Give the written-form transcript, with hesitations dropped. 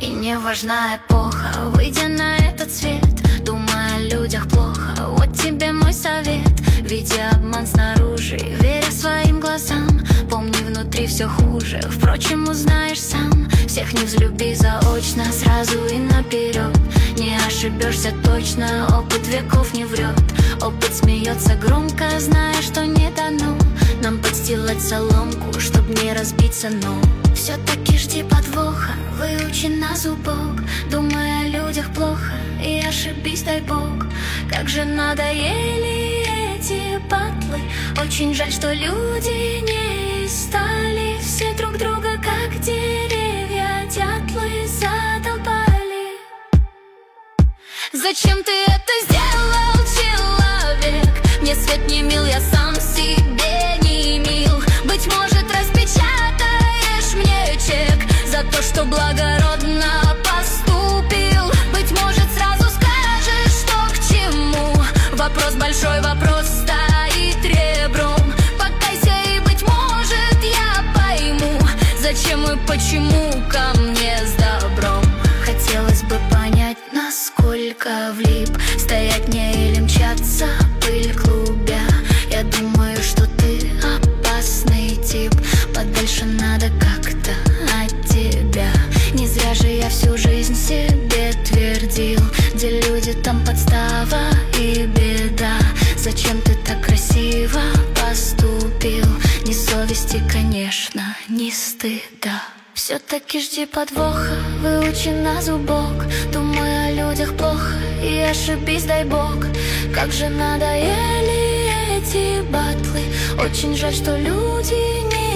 И не важна эпоха, выйдя на этот свет, думая о людях плохо. Вот тебе мой совет: види обман снаружи, веря своим глазам. Помни, внутри все хуже, впрочем, узнаешь сам. Всех не взлюби заочно, сразу и наперед. Не ошибешься точно, опыт веков не врет. Опыт смеется громко, зная, что не дано нам подстилать соломку, чтоб не разбиться, но все-таки жди подвоха, выучи на зубок. Думай о людях плохо и ошибись, дай бог. Как же надоели эти батлы. Очень жаль, что люди не стали. Все друг друга, как деревья, дятлы задолбали. Зачем ты это сделал, человек? Мне свет не мил, я сам себе не мил. Быть может, распечатаешь мне чек за то, что благородно поступил. Быть может, сразу скажешь, что к чему. Вопрос большой, вопрос стоит ребром. Покайся, и, быть может, я пойму, зачем и почему ко мне с добром. Хотелось бы понять, насколько влип, стоять мне или мчаться, пыль клубя. Я думаю, что ты опасный тип, подальше надо как-то от тебя. Не зря же я всю жизнь себе твердил: где люди, там подстава и беда. Зачем ты так красиво поступил? Ни совести, конечно, ни стыда. Все-таки жди подвоха, выучи на зубок. Думай о людях плохо и ошибись, дай бог. Как же надоели эти батлы. Очень жаль, что люди не